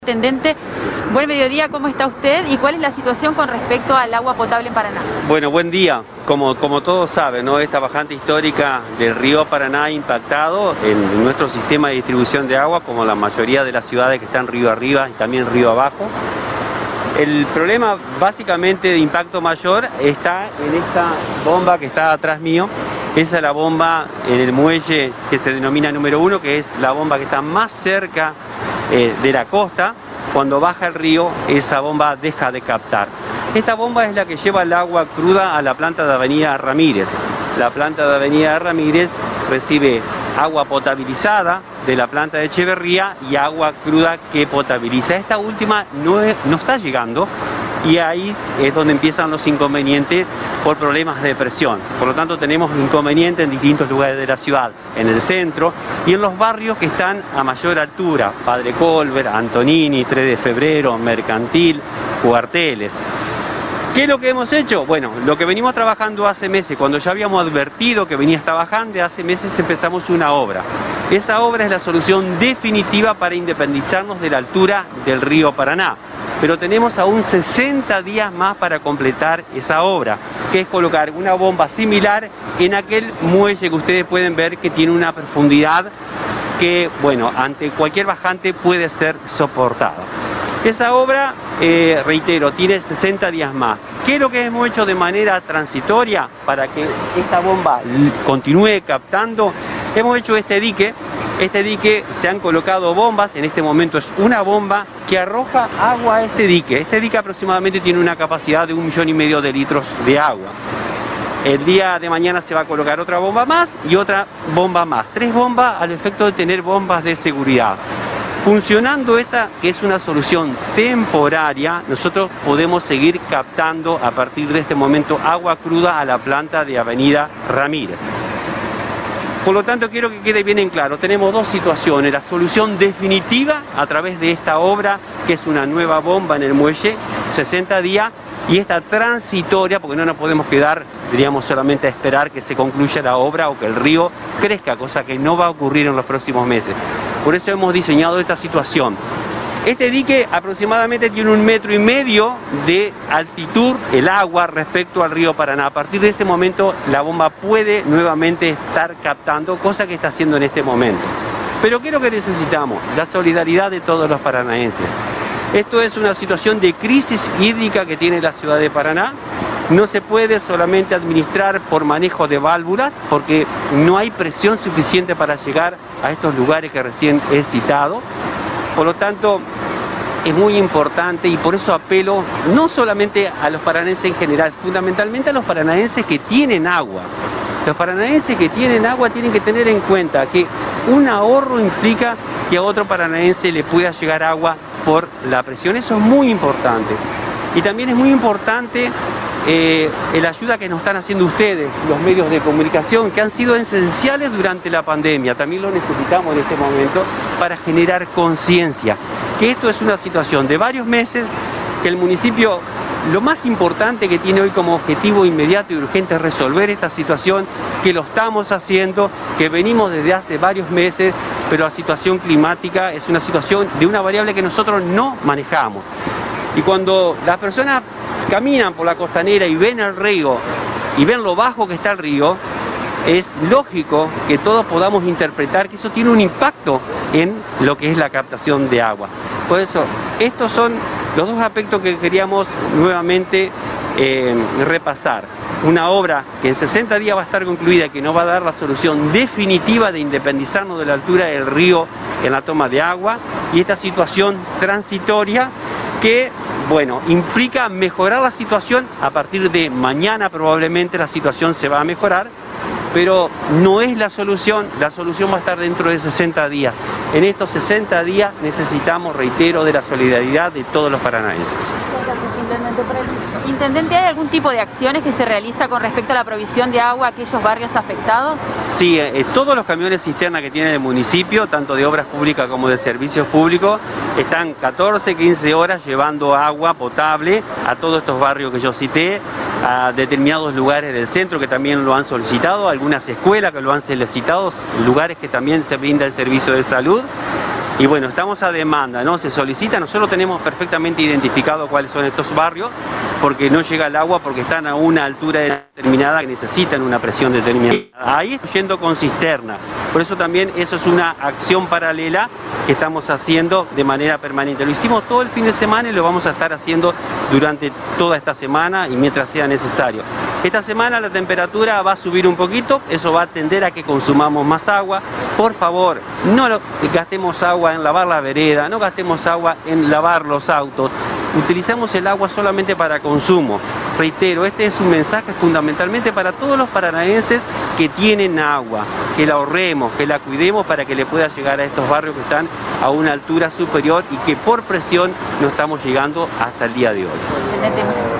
Intendente, buen mediodía, ¿cómo está usted y cuál es la situación con respecto al agua potable en Paraná? Bueno, buen día. Como todos saben, ¿no? Esta bajante histórica del río Paraná ha impactado en nuestro sistema de distribución de agua, como la mayoría de las ciudades que están río arriba y también río abajo. El problema básicamente de impacto mayor está en esta bomba que está atrás mío. Esa es la bomba en el muelle que se denomina número 1, que es la bomba que está más cerca de la costa. Cuando baja el río, esa bomba deja de captar. Esta bomba es la que lleva el agua cruda a la planta de Avenida Ramírez. La planta de Avenida Ramírez recibe agua potabilizada de la planta de Echeverría y agua cruda que potabiliza. Esta última no está llegando y ahí es donde empiezan los inconvenientes por problemas de presión. Por lo tanto, tenemos inconvenientes en distintos lugares de la ciudad, en el centro y en los barrios que están a mayor altura: Padre Colbert, Antonini, 3 de Febrero, Mercantil, Cuarteles. ¿Qué es lo que hemos hecho? Bueno, lo que venimos trabajando hace meses, cuando ya habíamos advertido que venía esta bajante, hace meses empezamos una obra. Esa obra es la solución definitiva para independizarnos de la altura del río Paraná. Pero tenemos aún 60 días más para completar esa obra, que es colocar una bomba similar en aquel muelle que ustedes pueden ver que tiene una profundidad que, bueno, ante cualquier bajante puede ser soportada. Esa obra, reitero, tiene 60 días más. ¿Qué es lo que hemos hecho de manera transitoria para que esta bomba continúe captando? Hemos hecho este dique. Este dique se han colocado bombas, en este momento es una bomba que arroja agua a este dique. Este dique aproximadamente tiene una capacidad de 1,5 millones de litros de agua. El día de mañana se va a colocar otra bomba más y otra bomba más. 3 bombas al efecto de tener bombas de seguridad. Funcionando esta, que es una solución temporaria, nosotros podemos seguir captando a partir de este momento agua cruda a la planta de Avenida Ramírez. Por lo tanto, quiero que quede bien en claro, tenemos dos situaciones: la solución definitiva a través de esta obra, que es una nueva bomba en el muelle, 60 días, y esta transitoria, porque no nos podemos quedar, diríamos, solamente a esperar que se concluya la obra o que el río crezca, cosa que no va a ocurrir en los próximos meses. Por eso hemos diseñado esta situación. Este dique aproximadamente tiene 1,5 metros de altitud el agua respecto al río Paraná. A partir de ese momento la bomba puede nuevamente estar captando, cosa que está haciendo en este momento. Pero ¿qué es lo que necesitamos? La solidaridad de todos los paranaenses. Esto es una situación de crisis hídrica que tiene la ciudad de Paraná. No se puede solamente administrar por manejo de válvulas, porque no hay presión suficiente para llegar a estos lugares que recién he citado. Por lo tanto, es muy importante y por eso apelo no solamente a los paranaenses en general, fundamentalmente a los paranaenses que tienen agua. Los paranaenses que tienen agua tienen que tener en cuenta que un ahorro implica que a otro paranaense le pueda llegar agua por la presión. Eso es muy importante. Y también es muy importante la ayuda que nos están haciendo ustedes, los medios de comunicación, que han sido esenciales durante la pandemia. También lo necesitamos en este momento para generar conciencia, que esto es una situación de varios meses, que el municipio, lo más importante que tiene hoy como objetivo inmediato y urgente es resolver esta situación, que lo estamos haciendo, que venimos desde hace varios meses, pero la situación climática es una situación de una variable que nosotros no manejamos. Y cuando las personas caminan por la costanera y ven el río y ven lo bajo que está el río, es lógico que todos podamos interpretar que eso tiene un impacto en lo que es la captación de agua. Por eso, estos son los dos aspectos que queríamos nuevamente repasar. Una obra que en 60 días va a estar concluida y que nos va a dar la solución definitiva de independizarnos de la altura del río en la toma de agua, y esta situación transitoria que, bueno, implica mejorar la situación. A partir de mañana probablemente la situación se va a mejorar, pero no es la solución va a estar dentro de 60 días. En estos 60 días necesitamos, reitero, de la solidaridad de todos los paranaenses. Gracias, Intendente. Intendente, ¿hay algún tipo de acciones que se realiza con respecto a la provisión de agua a aquellos barrios afectados? Sí, todos los camiones cisterna que tiene el municipio, tanto de obras públicas como de servicios públicos, están 14, 15 horas llevando agua potable a todos estos barrios que yo cité, a determinados lugares del centro que también lo han solicitado, algunas escuelas que lo han solicitado, lugares que también se brinda el servicio de salud. Y bueno, estamos a demanda, ¿no? Se solicita, nosotros tenemos perfectamente identificado cuáles son estos barrios, porque no llega el agua, porque están a una altura determinada que necesitan una presión determinada. Ahí estoy yendo con cisterna, por eso también eso es una acción paralela que estamos haciendo de manera permanente. Lo hicimos todo el fin de semana y lo vamos a estar haciendo durante toda esta semana y mientras sea necesario. Esta semana la temperatura va a subir un poquito, eso va a tender a que consumamos más agua. Por favor, no gastemos agua en lavar la vereda, no gastemos agua en lavar los autos. Utilicemos el agua solamente para consumo. Reitero, este es un mensaje fundamentalmente para todos los paranaenses que tienen agua, que la ahorremos, que la cuidemos para que le pueda llegar a estos barrios que están a una altura superior y que por presión no estamos llegando hasta el día de hoy.